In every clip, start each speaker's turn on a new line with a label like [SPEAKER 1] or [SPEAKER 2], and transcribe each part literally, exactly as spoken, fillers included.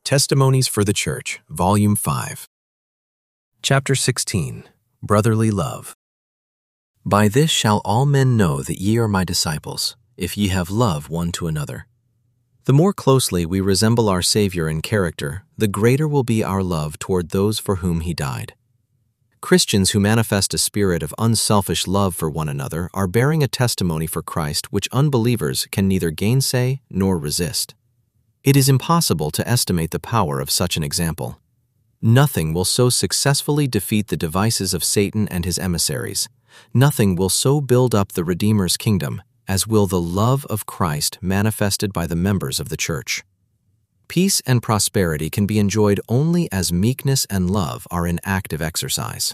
[SPEAKER 1] Testimonies for the Church, Volume five. Chapter sixteen. Brotherly Love. By this shall all men know that ye are my disciples, if ye have love one to another. The more closely we resemble our Savior in character, the greater will be our love toward those for whom he died. Christians who manifest a spirit of unselfish love for one another are bearing a testimony for Christ which unbelievers can neither gainsay nor resist. It is impossible to estimate the power of such an example. Nothing will so successfully defeat the devices of Satan and his emissaries. Nothing will so build up the Redeemer's kingdom as will the love of Christ manifested by the members of the Church. Peace and prosperity can be enjoyed only as meekness and love are in active exercise.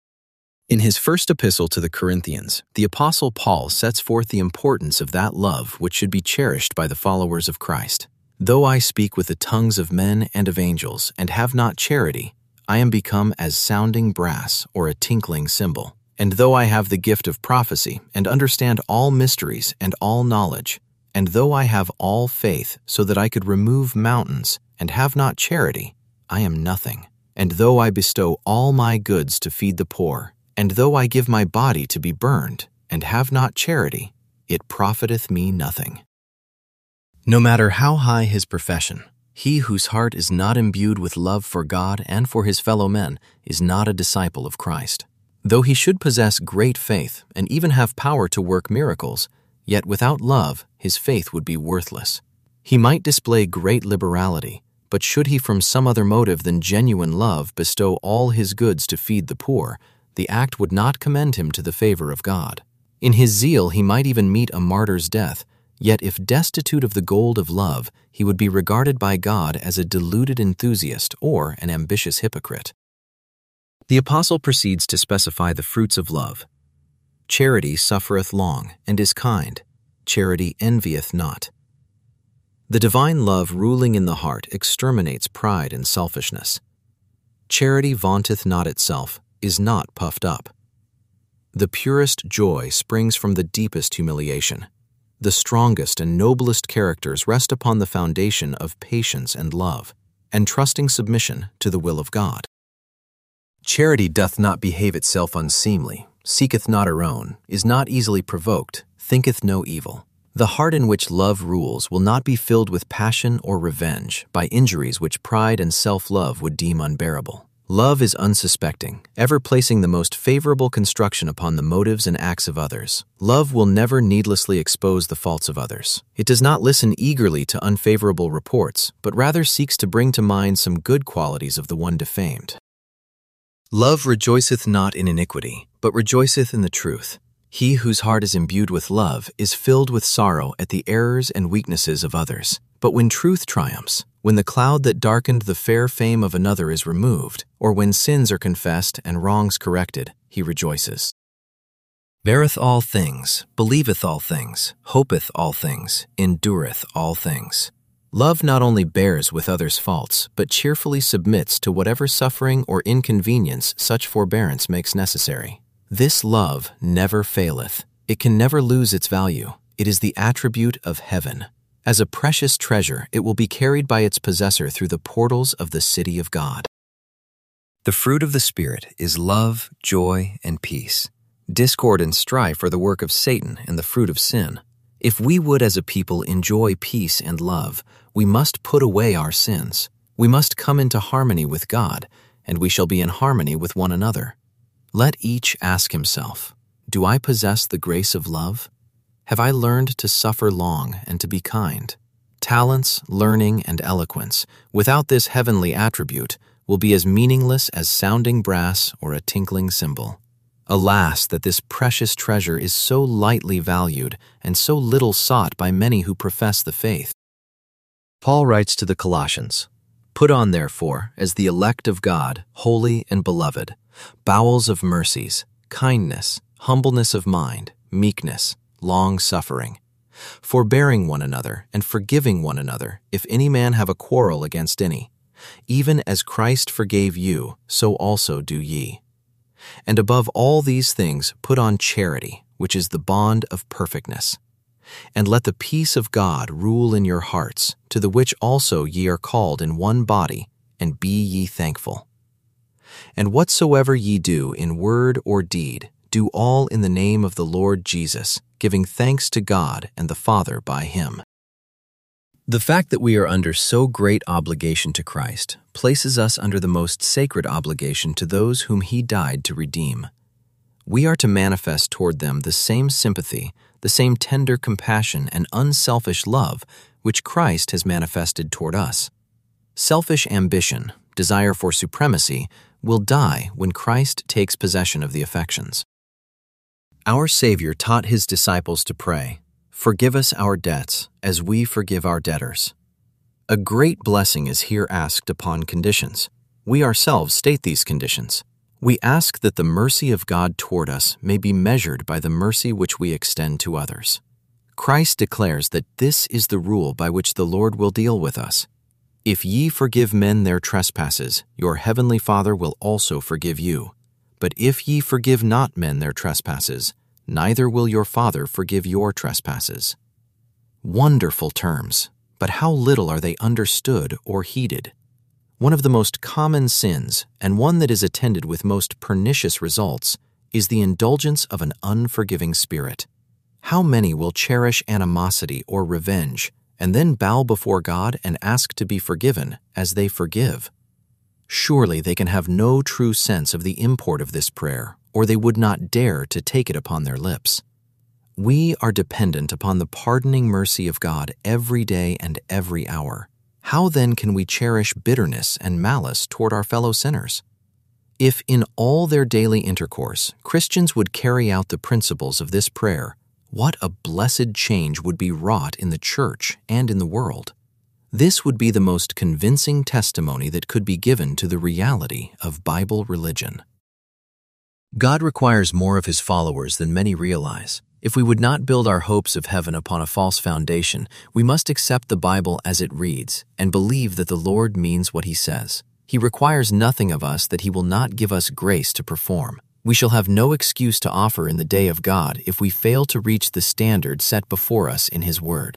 [SPEAKER 1] In his first epistle to the Corinthians, the Apostle Paul sets forth the importance of that love which should be cherished by the followers of Christ. Though I speak with the tongues of men and of angels, and have not charity, I am become as sounding brass or a tinkling cymbal. And though I have the gift of prophecy, and understand all mysteries and all knowledge, and though I have all faith so that I could remove mountains, and have not charity, I am nothing. And though I bestow all my goods to feed the poor, and though I give my body to be burned, and have not charity, it profiteth me nothing. No matter how high his profession, he whose heart is not imbued with love for God and for his fellow men is not a disciple of Christ. Though he should possess great faith and even have power to work miracles, yet without love his faith would be worthless. He might display great liberality, but should he from some other motive than genuine love bestow all his goods to feed the poor, the act would not commend him to the favor of God. In his zeal he might even meet a martyr's death, yet if destitute of the gold of love, he would be regarded by God as a deluded enthusiast or an ambitious hypocrite. The apostle proceeds to specify the fruits of love. Charity suffereth long, and is kind. Charity envieth not. The divine love ruling in the heart exterminates pride and selfishness. Charity vaunteth not itself, is not puffed up. The purest joy springs from the deepest humiliation. The strongest and noblest characters rest upon the foundation of patience and love, and trusting submission to the will of God. Charity doth not behave itself unseemly, seeketh not her own, is not easily provoked, thinketh no evil. The heart in which love rules will not be filled with passion or revenge by injuries which pride and self-love would deem unbearable. Love is unsuspecting, ever placing the most favorable construction upon the motives and acts of others. Love will never needlessly expose the faults of others. It does not listen eagerly to unfavorable reports, but rather seeks to bring to mind some good qualities of the one defamed. Love rejoiceth not in iniquity, but rejoiceth in the truth. He whose heart is imbued with love is filled with sorrow at the errors and weaknesses of others. But when truth triumphs, when the cloud that darkened the fair fame of another is removed, or when sins are confessed and wrongs corrected, he rejoices. Beareth all things, believeth all things, hopeth all things, endureth all things. Love not only bears with others' faults, but cheerfully submits to whatever suffering or inconvenience such forbearance makes necessary. This love never faileth. It can never lose its value. It is the attribute of heaven. As a precious treasure, it will be carried by its possessor through the portals of the city of God. The fruit of the Spirit is love, joy, and peace. Discord and strife are the work of Satan and the fruit of sin. If we would as a people enjoy peace and love, we must put away our sins. We must come into harmony with God, and we shall be in harmony with one another. Let each ask himself, do I possess the grace of love? Have I learned to suffer long and to be kind? Talents, learning, and eloquence, without this heavenly attribute, will be as meaningless as sounding brass or a tinkling cymbal. Alas, that this precious treasure is so lightly valued and so little sought by many who profess the faith. Paul writes to the Colossians, Put on, therefore, as the elect of God, holy and beloved, bowels of mercies, kindness, humbleness of mind, meekness, long-suffering, forbearing one another and forgiving one another, if any man have a quarrel against any. Even as Christ forgave you, so also do ye. And above all these things put on charity, which is the bond of perfectness. And let the peace of God rule in your hearts, to the which also ye are called in one body, and be ye thankful. And whatsoever ye do in word or deed, do all in the name of the Lord Jesus, giving thanks to God and the Father by him. The fact that we are under so great obligation to Christ places us under the most sacred obligation to those whom he died to redeem. We are to manifest toward them the same sympathy, the same tender compassion and unselfish love which Christ has manifested toward us. Selfish ambition, desire for supremacy, will die when Christ takes possession of the affections. Our Savior taught his disciples to pray, "Forgive us our debts, as we forgive our debtors." A great blessing is here asked upon conditions. We ourselves state these conditions. We ask that the mercy of God toward us may be measured by the mercy which we extend to others. Christ declares that this is the rule by which the Lord will deal with us. If ye forgive men their trespasses, your heavenly Father will also forgive you. But if ye forgive not men their trespasses, neither will your Father forgive your trespasses. Wonderful terms, but how little are they understood or heeded. One of the most common sins, and one that is attended with most pernicious results, is the indulgence of an unforgiving spirit. How many will cherish animosity or revenge, and then bow before God and ask to be forgiven as they forgive? Surely they can have no true sense of the import of this prayer, or they would not dare to take it upon their lips. We are dependent upon the pardoning mercy of God every day and every hour. How then can we cherish bitterness and malice toward our fellow sinners? If in all their daily intercourse Christians would carry out the principles of this prayer, what a blessed change would be wrought in the church and in the world. This would be the most convincing testimony that could be given to the reality of Bible religion. God requires more of his followers than many realize. If we would not build our hopes of heaven upon a false foundation, we must accept the Bible as it reads and believe that the Lord means what he says. He requires nothing of us that he will not give us grace to perform. We shall have no excuse to offer in the day of God if we fail to reach the standard set before us in his word.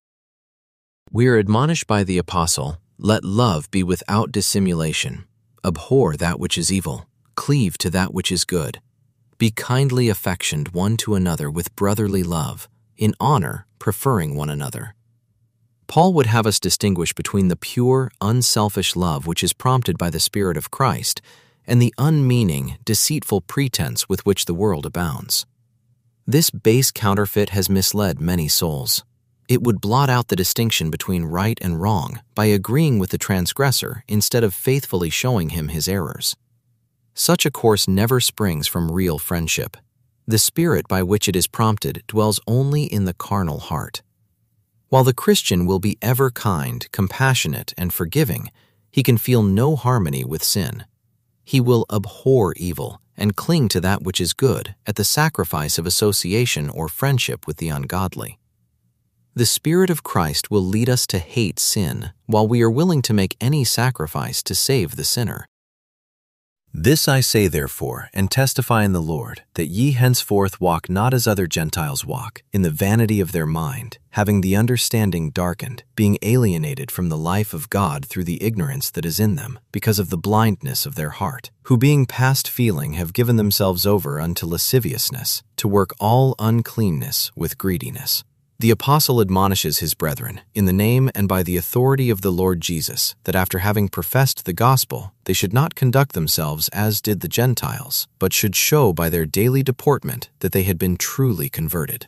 [SPEAKER 1] We are admonished by the apostle, "Let love be without dissimulation. Abhor that which is evil. Cleave to that which is good. Be kindly affectioned one to another with brotherly love, in honor preferring one another." Paul would have us distinguish between the pure, unselfish love which is prompted by the Spirit of Christ and the unmeaning, deceitful pretense with which the world abounds. This base counterfeit has misled many souls. It would blot out the distinction between right and wrong by agreeing with the transgressor instead of faithfully showing him his errors. Such a course never springs from real friendship. The spirit by which it is prompted dwells only in the carnal heart. While the Christian will be ever kind, compassionate, and forgiving, he can feel no harmony with sin. He will abhor evil and cling to that which is good at the sacrifice of association or friendship with the ungodly. The Spirit of Christ will lead us to hate sin, while we are willing to make any sacrifice to save the sinner. This I say therefore, and testify in the Lord, that ye henceforth walk not as other Gentiles walk, in the vanity of their mind, having the understanding darkened, being alienated from the life of God through the ignorance that is in them, because of the blindness of their heart, who being past feeling have given themselves over unto lasciviousness, to work all uncleanness with greediness. The apostle admonishes his brethren, in the name and by the authority of the Lord Jesus, that after having professed the gospel, they should not conduct themselves as did the Gentiles, but should show by their daily deportment that they had been truly converted.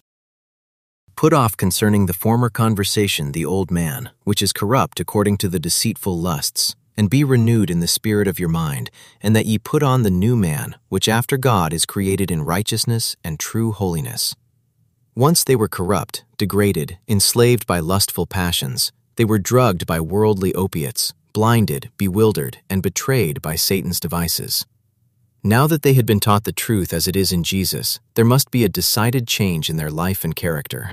[SPEAKER 1] Put off concerning the former conversation the old man, which is corrupt according to the deceitful lusts, and be renewed in the spirit of your mind, and that ye put on the new man, which after God is created in righteousness and true holiness. Once they were corrupt, degraded, enslaved by lustful passions. They were drugged by worldly opiates, blinded, bewildered, and betrayed by Satan's devices. Now that they had been taught the truth as it is in Jesus, there must be a decided change in their life and character.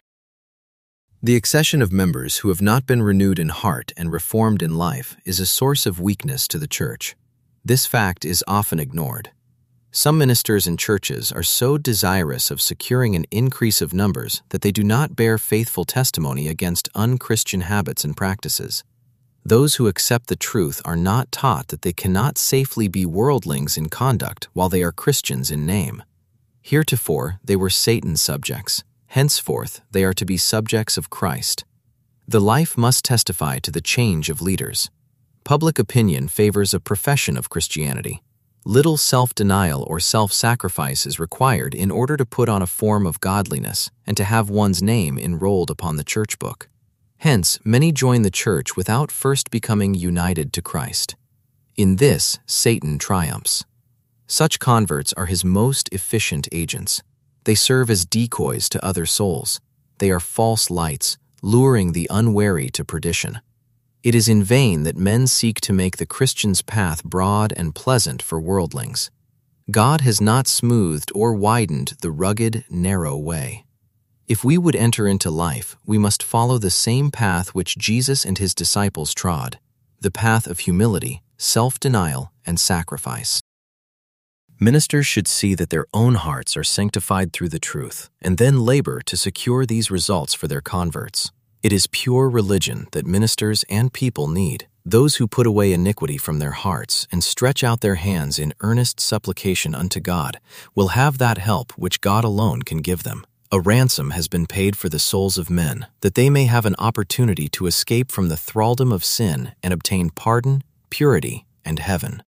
[SPEAKER 1] The accession of members who have not been renewed in heart and reformed in life is a source of weakness to the church. This fact is often ignored. Some ministers and churches are so desirous of securing an increase of numbers that they do not bear faithful testimony against unchristian habits and practices. Those who accept the truth are not taught that they cannot safely be worldlings in conduct while they are Christians in name. Heretofore they were Satan's subjects. Henceforth they are to be subjects of Christ. The life must testify to the change of leaders. Public opinion favors a profession of Christianity. Little self-denial or self-sacrifice is required in order to put on a form of godliness and to have one's name enrolled upon the church book. Hence, many join the church without first becoming united to Christ. In this, Satan triumphs. Such converts are his most efficient agents. They serve as decoys to other souls. They are false lights, luring the unwary to perdition. It is in vain that men seek to make the Christian's path broad and pleasant for worldlings. God has not smoothed or widened the rugged, narrow way. If we would enter into life, we must follow the same path which Jesus and his disciples trod, the path of humility, self-denial, and sacrifice. Ministers should see that their own hearts are sanctified through the truth, and then labor to secure these results for their converts. It is pure religion that ministers and people need. Those who put away iniquity from their hearts and stretch out their hands in earnest supplication unto God will have that help which God alone can give them. A ransom has been paid for the souls of men, that they may have an opportunity to escape from the thraldom of sin and obtain pardon, purity, and heaven.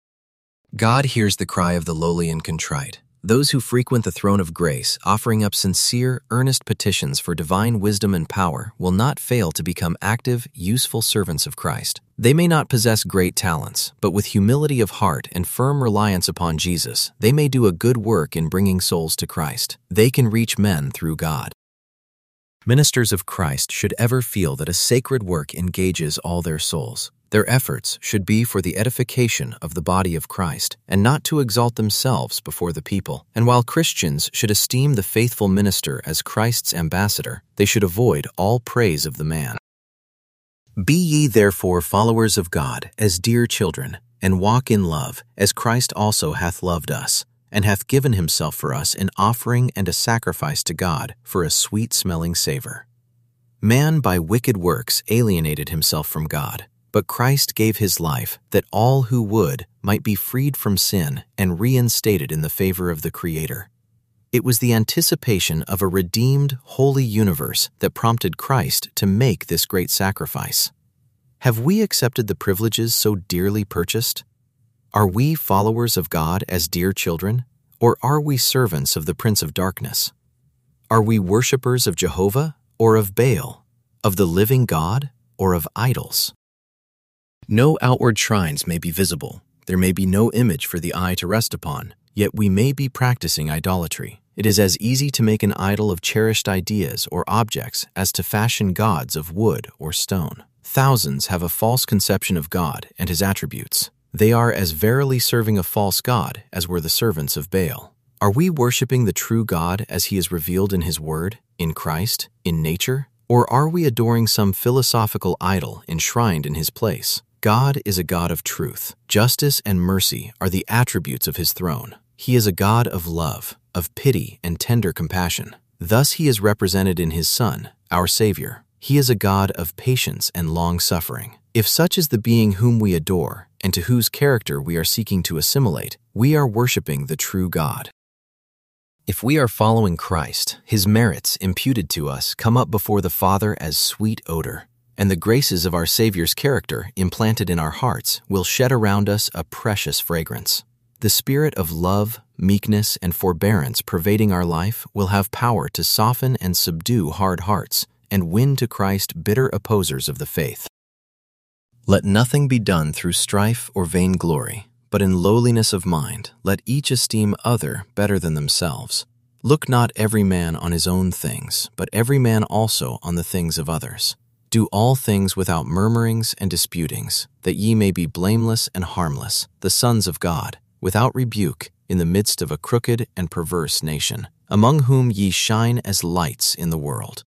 [SPEAKER 1] God hears the cry of the lowly and contrite. Those who frequent the throne of grace, offering up sincere, earnest petitions for divine wisdom and power, will not fail to become active, useful servants of Christ. They may not possess great talents, but with humility of heart and firm reliance upon Jesus, they may do a good work in bringing souls to Christ. They can reach men through God. Ministers of Christ should ever feel that a sacred work engages all their souls. Their efforts should be for the edification of the body of Christ, and not to exalt themselves before the people. And while Christians should esteem the faithful minister as Christ's ambassador, they should avoid all praise of the man. Be ye therefore followers of God as dear children, and walk in love, as Christ also hath loved us, and hath given himself for us an offering and a sacrifice to God for a sweet-smelling savor. Man by wicked works alienated himself from God, but Christ gave his life that all who would might be freed from sin and reinstated in the favor of the Creator. It was the anticipation of a redeemed, holy universe that prompted Christ to make this great sacrifice. Have we accepted the privileges so dearly purchased? Are we followers of God as dear children, or are we servants of the Prince of Darkness? Are we worshipers of Jehovah or of Baal, of the living God or of idols? No outward shrines may be visible. There may be no image for the eye to rest upon, yet we may be practicing idolatry. It is as easy to make an idol of cherished ideas or objects as to fashion gods of wood or stone. Thousands have a false conception of God and his attributes. They are as verily serving a false god as were the servants of Baal. Are we worshiping the true God as he is revealed in his word, in Christ, in nature? Or are we adoring some philosophical idol enshrined in his place? God is a God of truth. Justice and mercy are the attributes of his throne. He is a God of love, of pity and tender compassion. Thus he is represented in his Son, our Savior. He is a God of patience and long-suffering. If such is the being whom we adore, and to whose character we are seeking to assimilate, we are worshiping the true God. If we are following Christ, his merits imputed to us come up before the Father as sweet odor, and the graces of our Savior's character implanted in our hearts will shed around us a precious fragrance. The spirit of love, meekness, and forbearance pervading our life will have power to soften and subdue hard hearts and win to Christ bitter opposers of the faith. Let nothing be done through strife or vainglory, but in lowliness of mind let each esteem other better than themselves. Look not every man on his own things, but every man also on the things of others. Do all things without murmurings and disputings, that ye may be blameless and harmless, the sons of God, without rebuke, in the midst of a crooked and perverse nation, among whom ye shine as lights in the world.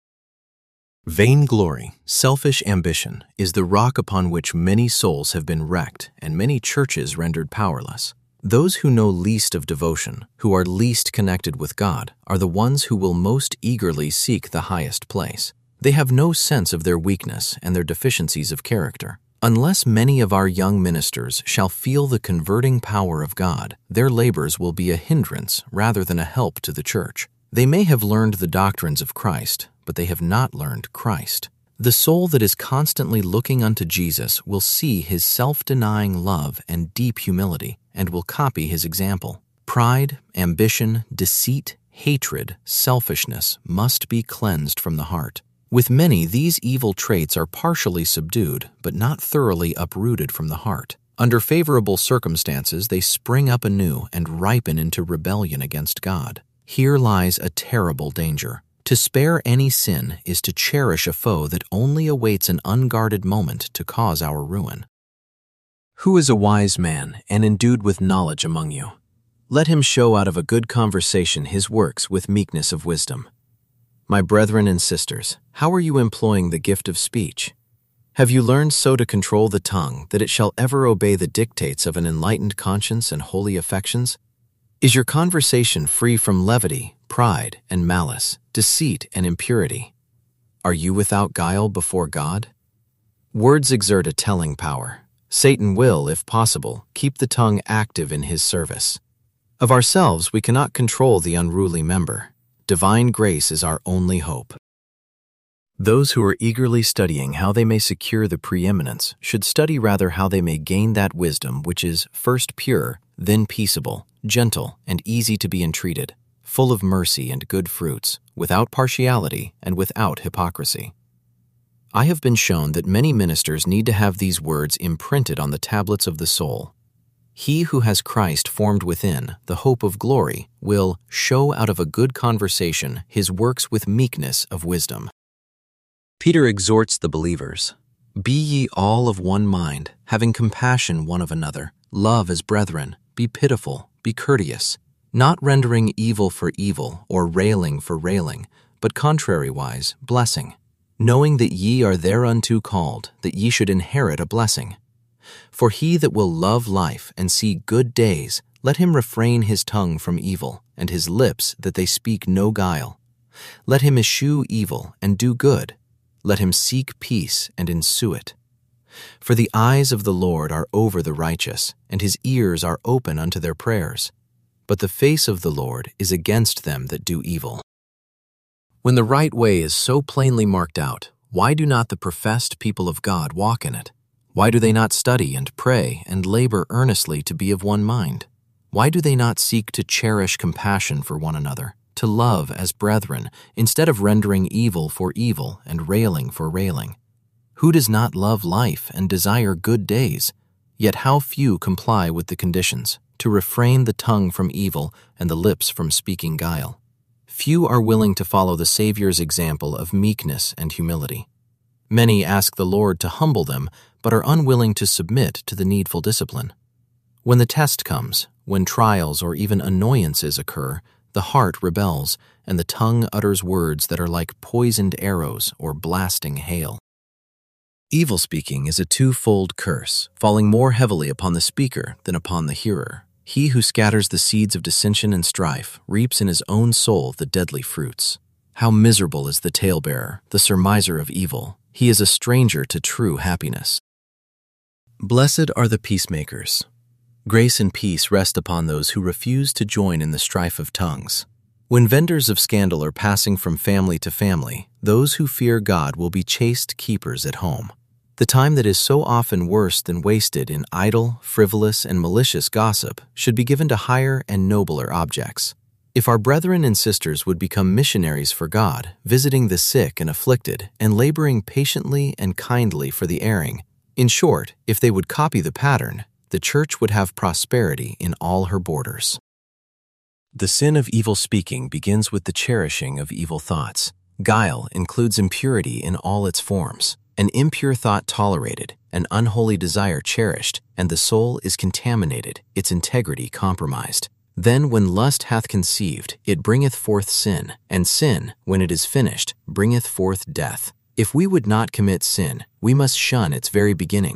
[SPEAKER 1] Vainglory, selfish ambition, is the rock upon which many souls have been wrecked and many churches rendered powerless. Those who know least of devotion, who are least connected with God, are the ones who will most eagerly seek the highest place. They have no sense of their weakness and their deficiencies of character. Unless many of our young ministers shall feel the converting power of God, their labors will be a hindrance rather than a help to the church. They may have learned the doctrines of Christ, but they have not learned Christ. The soul that is constantly looking unto Jesus will see his self-denying love and deep humility, and will copy his example. Pride, ambition, deceit, hatred, selfishness must be cleansed from the heart. With many, these evil traits are partially subdued, but not thoroughly uprooted from the heart. Under favorable circumstances, they spring up anew and ripen into rebellion against God. Here lies a terrible danger. To spare any sin is to cherish a foe that only awaits an unguarded moment to cause our ruin. Who is a wise man and endued with knowledge among you? Let him show out of a good conversation his works with meekness of wisdom. My brethren and sisters, how are you employing the gift of speech? Have you learned so to control the tongue that it shall ever obey the dictates of an enlightened conscience and holy affections? Is your conversation free from levity, pride, and malice, deceit, and impurity? Are you without guile before God? Words exert a telling power. Satan will, if possible, keep the tongue active in his service. Of ourselves we cannot control the unruly member. Divine grace is our only hope. Those who are eagerly studying how they may secure the preeminence should study rather how they may gain that wisdom which is first pure, then peaceable, gentle, and easy to be entreated, full of mercy and good fruits, without partiality and without hypocrisy. I have been shown that many ministers need to have these words imprinted on the tablets of the soul. He who has Christ formed within, the hope of glory, will show out of a good conversation his works with meekness of wisdom. Peter exhorts the believers, "Be ye all of one mind, having compassion one of another, love as brethren, be pitiful, be courteous, not rendering evil for evil or railing for railing, but contrariwise blessing, knowing that ye are thereunto called, that ye should inherit a blessing. For he that will love life and see good days, let him refrain his tongue from evil, and his lips that they speak no guile. Let him eschew evil and do good. Let him seek peace and ensue it. For the eyes of the Lord are over the righteous, and his ears are open unto their prayers. But the face of the Lord is against them that do evil." When the right way is so plainly marked out, why do not the professed people of God walk in it? Why do they not study and pray and labor earnestly to be of one mind? Why do they not seek to cherish compassion for one another, to love as brethren, instead of rendering evil for evil and railing for railing? Who does not love life and desire good days? Yet how few comply with the conditions, to refrain the tongue from evil and the lips from speaking guile. Few are willing to follow the Savior's example of meekness and humility. Many ask the Lord to humble them, but are unwilling to submit to the needful discipline. When the test comes, when trials or even annoyances occur, the heart rebels, and the tongue utters words that are like poisoned arrows or blasting hail. Evil speaking is a twofold curse, falling more heavily upon the speaker than upon the hearer. He who scatters the seeds of dissension and strife reaps in his own soul the deadly fruits. How miserable is the talebearer, the surmiser of evil. He is a stranger to true happiness. Blessed are the peacemakers. Grace and peace rest upon those who refuse to join in the strife of tongues. When vendors of scandal are passing from family to family, those who fear God will be chaste keepers at home. The time that is so often worse than wasted in idle, frivolous, and malicious gossip should be given to higher and nobler objects. If our brethren and sisters would become missionaries for God, visiting the sick and afflicted, and laboring patiently and kindly for the erring, in short, if they would copy the pattern, the church would have prosperity in all her borders. The sin of evil speaking begins with the cherishing of evil thoughts. Guile includes impurity in all its forms. An impure thought tolerated, an unholy desire cherished, and the soul is contaminated, its integrity compromised. Then when lust hath conceived, it bringeth forth sin, and sin, when it is finished, bringeth forth death. If we would not commit sin, we must shun its very beginnings.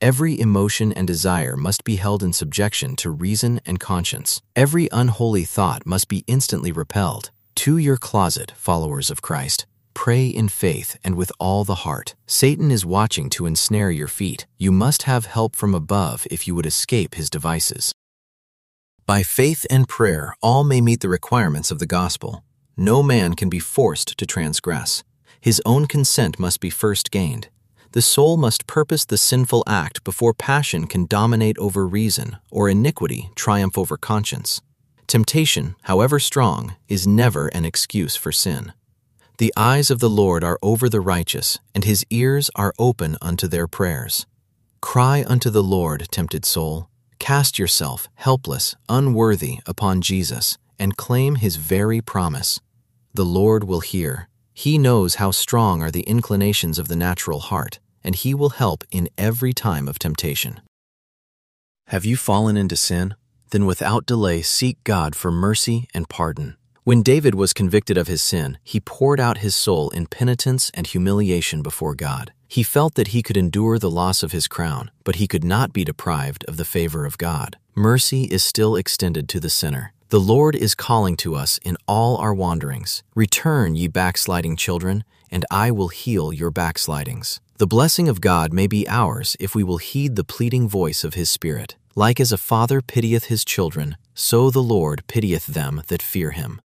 [SPEAKER 1] Every emotion and desire must be held in subjection to reason and conscience. Every unholy thought must be instantly repelled. To your closet, followers of Christ. Pray in faith and with all the heart. Satan is watching to ensnare your feet. You must have help from above if you would escape his devices. By faith and prayer, all may meet the requirements of the gospel. No man can be forced to transgress. His own consent must be first gained. The soul must purpose the sinful act before passion can dominate over reason or iniquity triumph over conscience. Temptation, however strong, is never an excuse for sin. The eyes of the Lord are over the righteous, and his ears are open unto their prayers. Cry unto the Lord, tempted soul. Cast yourself, helpless, unworthy, upon Jesus, and claim his very promise. The Lord will hear. He knows how strong are the inclinations of the natural heart, and he will help in every time of temptation. Have you fallen into sin? Then without delay seek God for mercy and pardon. When David was convicted of his sin, he poured out his soul in penitence and humiliation before God. He felt that he could endure the loss of his crown, but he could not be deprived of the favor of God. Mercy is still extended to the sinner. The Lord is calling to us in all our wanderings. Return, ye backsliding children, and I will heal your backslidings. The blessing of God may be ours if we will heed the pleading voice of his Spirit. Like as a father pitieth his children, so the Lord pitieth them that fear him.